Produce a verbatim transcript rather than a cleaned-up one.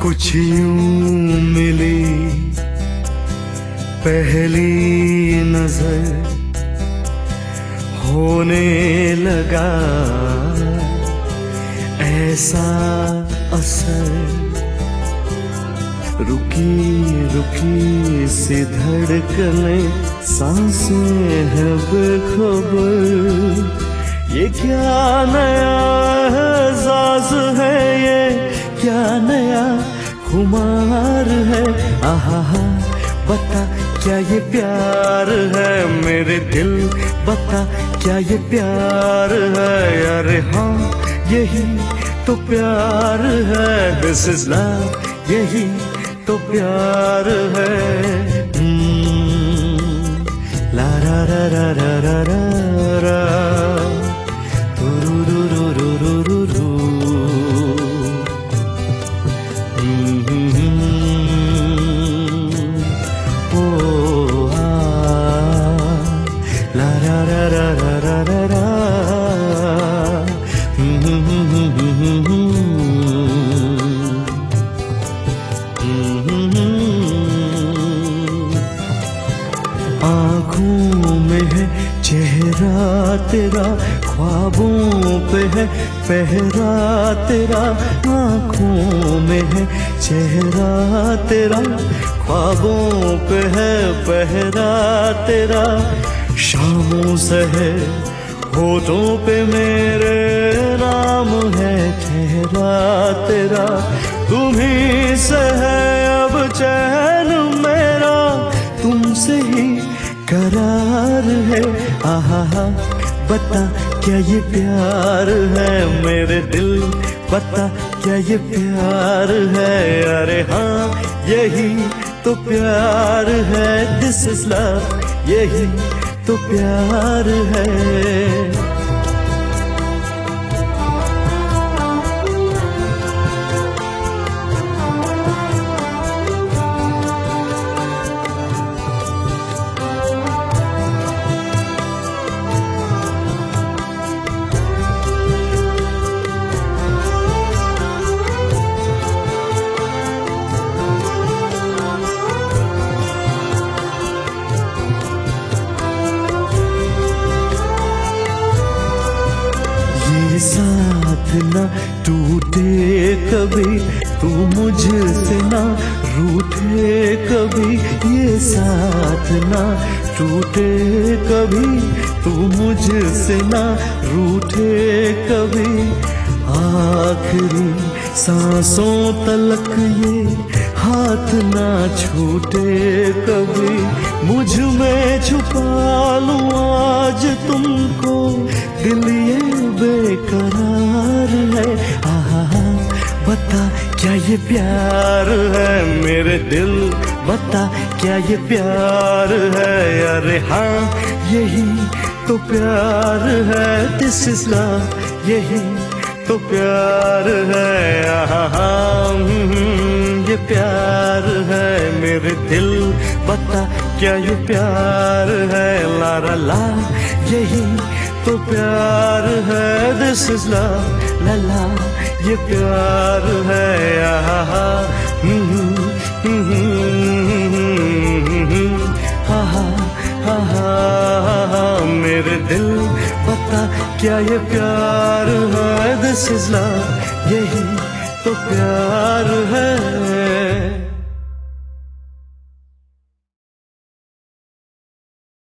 कुछ यूं मिली पहली नजर, होने लगा ऐसा असर। रुकी रुकी सी धड़कनें, सांसें हैं बेखबर। ये क्या नया एहसास है, ये क्या नया खुमार है। आहा हा, बता क्या ये प्यार है मेरे दिल, बता क्या ये प्यार है। अरे हाँ यही तो प्यार है, दिस इज लव, यही तो प्यार है। ला रा रा रा रा रा रा रा, रू रू रू रू रू रू रू। ओ आ, ला रा रा रा रा रा रा रा। आँखों में है चेहरा तेरा, ख्वाबों पे है पहरा तेरा। आँखों में है चेहरा तेरा, ख्वाबों पे है पहरा तेरा। शामों से है होठों पे मेरे नाम है ठहरा तेरा। तुम्ही से है अब चैन मेरा, तुमसे ही करार है। आहा हा, बता क्या ये प्यार है मेरे दिल, बता क्या ये प्यार है। अरे हाँ यही तो प्यार है, दिस इज लव, यही तो प्यार है। ये साथ ना टूटे कभी, तू मुझसे ना रूठे कभी। ये साथ ना टूटे कभी, तू मुझसे ना रूठे कभी। आखिरी सांसों तलक ये हाथ ना छूटे कभी। मुझ में छुपा लूं आज तुमको, दिल ये बेकरार है। आहा बता क्या ये प्यार है मेरे दिल, बता क्या ये प्यार है। अरे हाँ यही तो प्यार है, दिस इज लव, यही तो प्यार है। आहा ये प्यार है मेरे दिल, बता क्या ये प्यार है। ला ला ला, यही तो प्यार है, दिस इज लव, ला ला ये प्यार है। आहा हा हा मेरे दिल, बता क्या ये प्यार है, दिस इज लव, यही तो प्यार है।